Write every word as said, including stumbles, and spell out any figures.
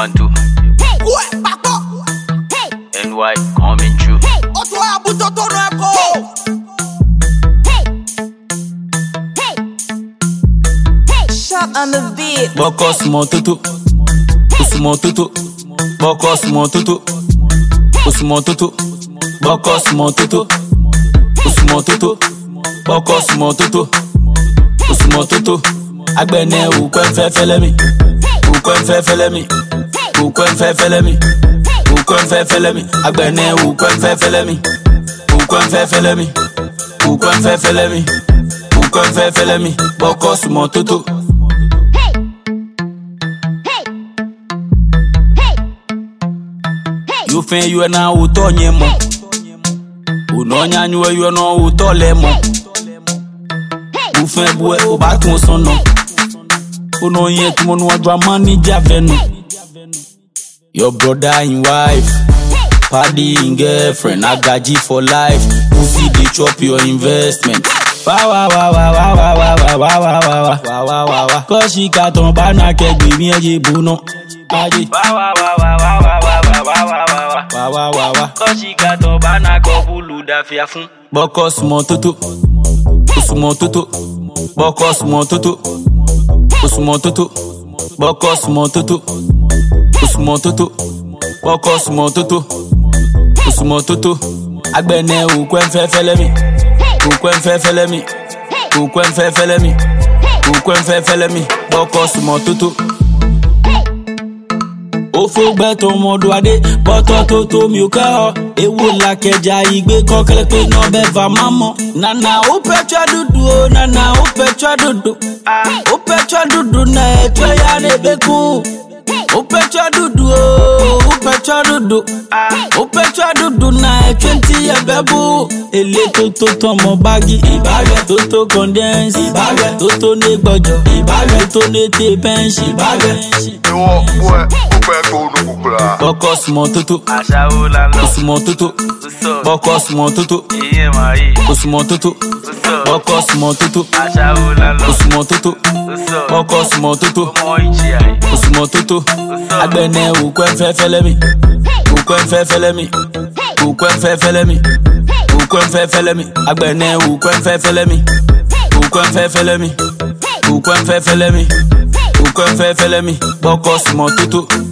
one two. Ouais, papa. N Y coming true. On toi à bout de ton reco. Shot on the beat. Bokos mon toto. Ousmon toto. Bokos mon toto. Ousmon toto. Bokos mon toto. Ousmon toto. Bokos mon toto. Ousmon toto. Agbene ou kwen fe fele mi. Ou kwen fe fele mi. Ou kwen fe fele mi. Ou kwen fe fele mi. Agbene ou kwen fe fele mi. Ou kwen fe fele mi. Ou kwen fe fele mi. Ou kwen fe fele mi. Bokos mon toto. You fin you na uto nyemo. Unonya nywe you no uto lemo. U fin boue o ba ton son non. Uno yen tu mon wadwa mani javenu. Your brother and wife, party and girlfriend, I got you for life. Pussy they chop your investment. Wa wa wa wa wa wa wa wa wa wa wa wa wa wa wa. Cause she got on bana ke gbe mi eje buno. Aje. Wa wa wa wa wa wa wa wa wa wa wa wa wa wa wa. Cause she got on bana ko bulu da fia fun. Bokos mon toto. Ousmon toto. Bokos mon toto. Ousmon toto. Bokos mon toto. Ousmon toto. Bokos mon toto. Ousmon toto. Agbene ou kwen fe fele mi. Ou kwen fe fele mi. Ou kwen fe fele mi. Ou kwen fe fele mi. Bokos mon toto. O fo gbe ton mon doade, poto toto mi o ka. Ewo la keja igbe kokele pe no be va mama. Nana o petra dudu o, nana o petra dudu. O petra dudu na e to ya ne beku. O petra dudu o, o petra dudu. O petra dudu na e twenty e bebu. Ele toto ton mo bagi, ibage toto condense, ibage toto ne gbojo, ibage toto ne te bench, ibage. Yo, boy, Bokos mon toto. Ousmon toto. What's Bokos mon toto. Yeah, my. Ousmon toto. What's up? Bokos mon toto. Ashaula. Ousmon toto. What's up? Bokos mon toto. Moichi. Ousmon toto. Agbene ou kwen fe fele mi. Ou kwen fe fele mi. Ou kwen fe fele mi. Ou kwen fe fele mi. Agbene ou kwen fe fele mi. Ou kwen fe fele mi. Ou kwen fe fele mi. Ou kwen fe fele mi. Bokos mon toto.